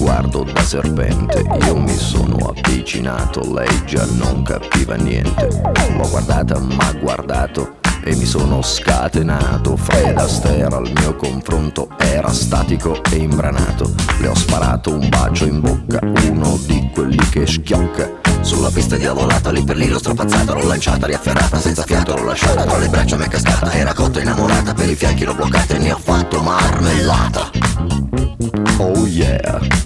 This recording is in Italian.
sguardo da serpente. Io mi sono avvicinato, lei già non capiva niente. L'ho guardata, m'ha guardato e mi sono scatenato. Fred Astaire al mio confronto era statico e imbranato. Le ho sparato un bacio in bocca, uno di quelli che schiocca. Sulla pista diavolata, lì per lì l'ho strapazzata, l'ho lanciata, riafferrata, senza fiato l'ho lasciata, tra le braccia mi è cascata, era cotta innamorata, per i fianchi l'ho bloccata e ne ho fatto marmellata. Oh yeah.